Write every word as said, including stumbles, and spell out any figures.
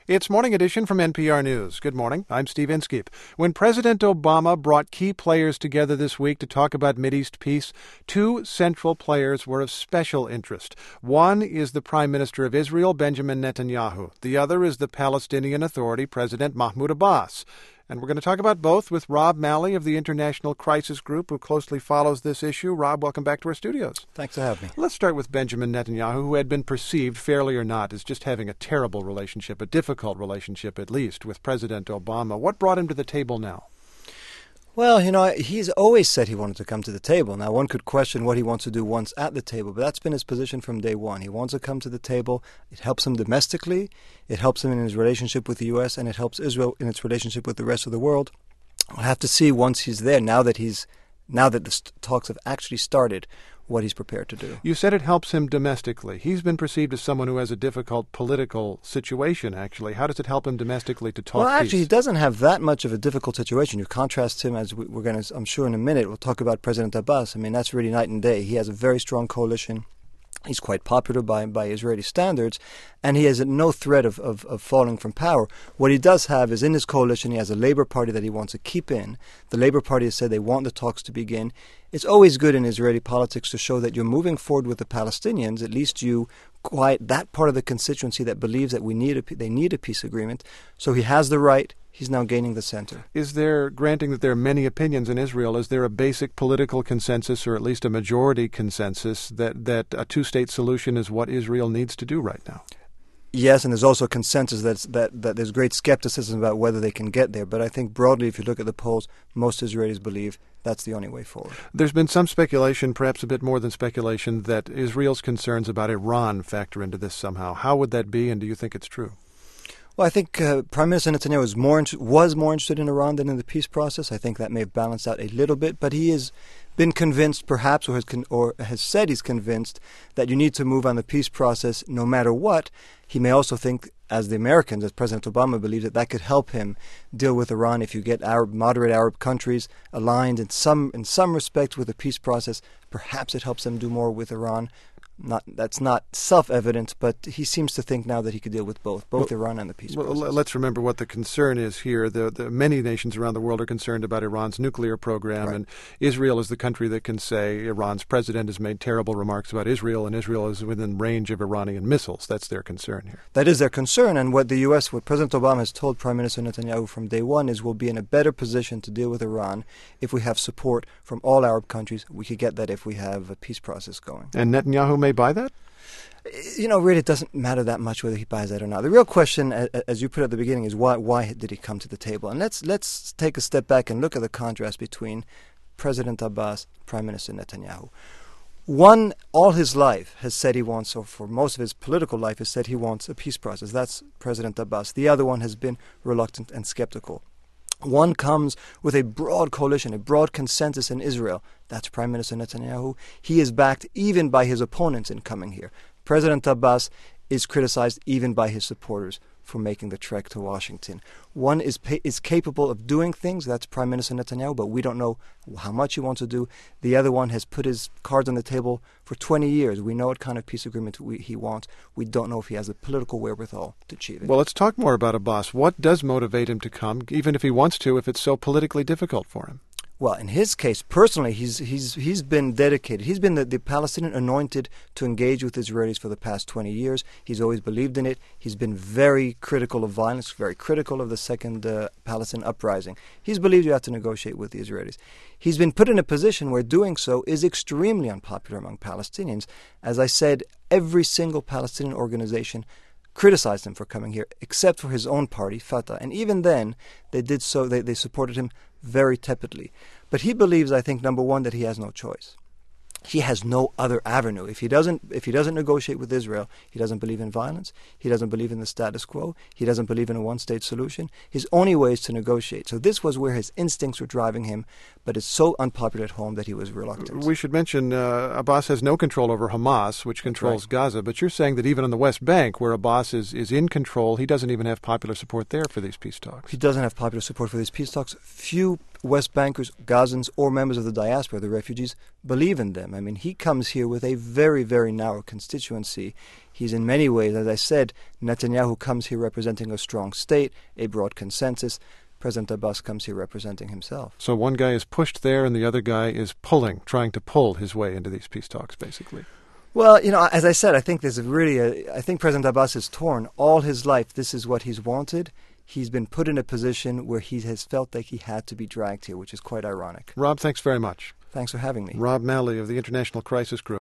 It's Morning Edition from N P R News. Good morning. I'm Steve Inskeep. When President Obama brought key players together this week to talk about Mideast peace, two central players were of special interest. One is the Prime Minister of Israel, Benjamin Netanyahu. The other is the Palestinian Authority President Mahmoud Abbas. And we're going to talk about both with Rob Malley of the International Crisis Group, who closely follows this issue. Rob, welcome back to our studios. Thanks for having me. Let's start with Benjamin Netanyahu, who had been perceived, fairly or not, as just having a terrible relationship, a difficult relationship at least, with President Obama. What brought him to the table now? Well, you know, he's always said he wanted to come to the table. Now, one could question what he wants to do once at the table, but that's been his position from day one. He wants to come to the table. It helps him domestically, it helps him in his relationship with the U S, and it helps Israel in its relationship with the rest of the world. We'll have to see once he's there, now that he's, now that the st- talks have actually started, what he's prepared to do. You said it helps him domestically. He's been perceived as someone who has a difficult political situation, actually. How does it help him domestically to talk Well, actually, peace? he doesn't have that much of a difficult situation. You contrast him, as we- we're going to, I'm sure in a minute, we'll talk about President Abbas. I mean, that's really night and day. He has a very strong coalition. He's quite popular by, by Israeli standards, and he has no threat of, of, of falling from power. What he does have is in his coalition, he has a Labour Party that he wants to keep in. The Labour Party has said they want the talks to begin. It's always good in Israeli politics to show that you're moving forward with the Palestinians. At least you quiet that part of the constituency that believes that we need a, they need a peace agreement. So he has the right. He's now gaining the center. Is there, granting that there are many opinions in Israel, is there a basic political consensus, or at least a majority consensus, that, that a two-state solution is what Israel needs to do right now? Yes, and there's also consensus that's, that, that there's great skepticism about whether they can get there. But I think broadly, if you look at the polls, most Israelis believe that's the only way forward. There's been some speculation, perhaps a bit more than speculation, that Israel's concerns about Iran factor into this somehow. How would that be, and do you think it's true? Well, I think uh, Prime Minister Netanyahu was more, in- was more interested in Iran than in the peace process. I think that may have balanced out a little bit, but he has been convinced, perhaps, or has, con- or has said he's convinced that you need to move on the peace process no matter what. He may also think, as the Americans, as President Obama believes, that that could help him deal with Iran if you get Arab, moderate Arab countries aligned in some in some respect with the peace process. Perhaps it helps them do more with Iran. Not that's not self-evident, but he seems to think now that he could deal with both, both well, Iran and the peace well, process. Let's remember what the concern is here. The, the many nations around the world are concerned about Iran's nuclear program, Right. and Israel is the country that can say Iran's president has made terrible remarks about Israel, and Israel is within range of Iranian missiles. That's their concern here. That is their concern, and what the U S, what President Obama has told Prime Minister Netanyahu from day one is we'll be in a better position to deal with Iran if we have support from all Arab countries. We could get that if we have a peace process going. And Netanyahu may buy that? You know, really, it doesn't matter that much whether he buys that or not. The real question, as you put at the beginning, is why why did he come to the table? And let's let's take a step back and look at the contrast between President Abbas, Prime Minister Netanyahu. One, all his life, has said he wants, or for most of his political life, has said he wants a peace process. That's President Abbas. The other one has been reluctant and skeptical. One comes with a broad coalition, a broad consensus in Israel. That's Prime Minister Netanyahu. He is backed even by his opponents in coming here. President Abbas is criticized even by his supporters for making the trek to Washington. One is pa- is capable of doing things, that's Prime Minister Netanyahu, but we don't know how much he wants to do. The other one has put his cards on the table for twenty years. We know what kind of peace agreement we, he wants. We don't know if he has the political wherewithal to achieve it. Well, let's talk more about Abbas. What does motivate him to come, even if he wants to, if it's so politically difficult for him? Well, in his case, personally, he's he's he's been dedicated. He's been the, the Palestinian anointed to engage with Israelis for the past twenty years. He's always believed in it. He's been very critical of violence, very critical of the second uh, Palestinian uprising. He's believed you have to negotiate with the Israelis. He's been put in a position where doing so is extremely unpopular among Palestinians. As I said, every single Palestinian organization criticized him for coming here, except for his own party, Fatah. And even then, they did so, they, they supported him very tepidly. But he believes, I think, number one, that he has no choice. He has no other avenue. If he doesn't if he doesn't negotiate with Israel, he doesn't believe in violence, he doesn't believe in the status quo, he doesn't believe in a one-state solution. His only way is to negotiate. So this was where his instincts were driving him, but it's so unpopular at home that he was reluctant. We should mention uh, Abbas has no control over Hamas, which controls right. Gaza, but you're saying that even on the West Bank, where Abbas is, is in control, he doesn't even have popular support there for these peace talks. He doesn't have popular support for these peace talks. Few West Bankers, Gazans, or members of the diaspora, the refugees, believe in them. I mean, he comes here with a very, very narrow constituency. He's in many ways, as I said, Netanyahu comes here representing a strong state, a broad consensus. President Abbas comes here representing himself. So one guy is pushed there and the other guy is pulling, trying to pull his way into these peace talks, basically. Well, you know, as I said, I think there's a really, a, I think President Abbas is torn. All his life, this is what he's wanted. He's been put in a position where he has felt like he had to be dragged here, which is quite ironic. Rob, thanks very much. Thanks for having me. Rob Malley of the International Crisis Group.